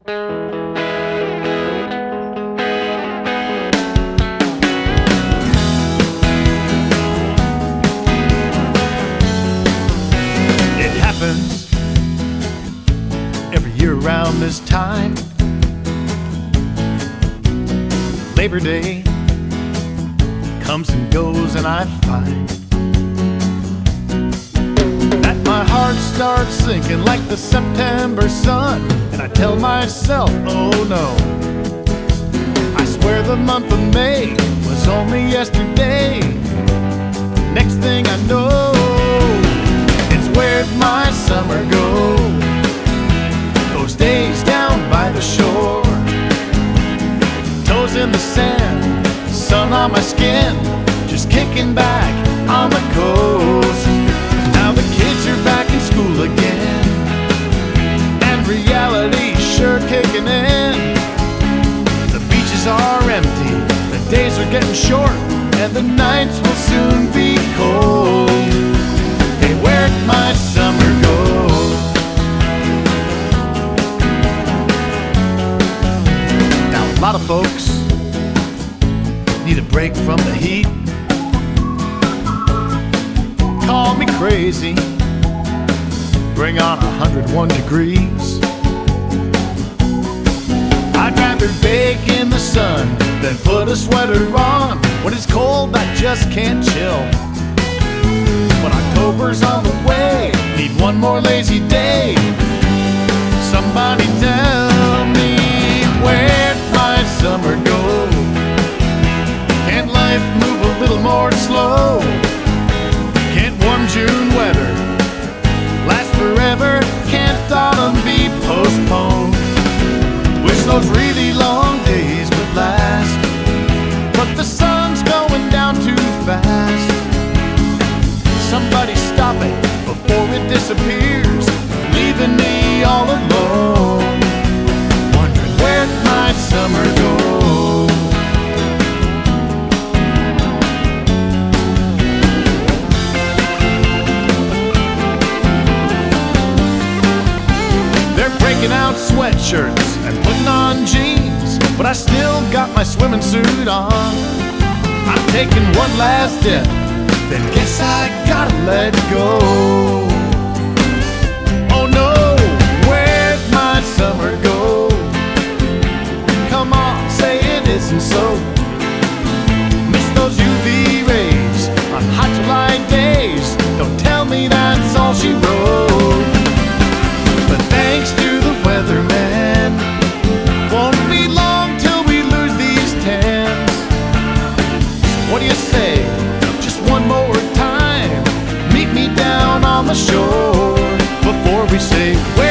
It happens every year around this time. Labor Day comes and goes, and I find that my heart starts sinking like the September sun. And I tell myself, oh no, I swear the month of May was only yesterday. Next thing I know, it's where'd my summer go? Those days down by the shore, toes in the sand, sun on my skin, just kicking back on the coast. Now the kids are back in school again, and reality's sure kicking in. The beaches are empty, the days are getting short, and the nights will soon be cold. Hey, where'd my summer go? Now a lot of folks need a break from the heat. Call me crazy, bring on 101 degrees. I'd rather bake in the sun than put a sweater on when it's cold. I just can't chill. But October's on the way, need one more lazy day. Somebody tell me, where'd my summer go? Can't life move a little more slow? Can't warm June weather last forever? Can't autumn be postponed? Wish those really long days would last, but the sun's going down too fast. Somebody stop it before it disappears, leaving me all alone, wondering where'd my summer go? They're breaking out sweatshirts and putting on jeans, but I still got my swimming suit on. I'm taking one last dip, then guess I gotta let go. Oh no, where'd my summer go? Come on, say it isn't so. Miss those UV rays on hot July days. Don't tell me that's all she wrote. But thanks to the weatherman, won't be long till we lose these tans. What do you say? One more time, meet me down on the shore before we say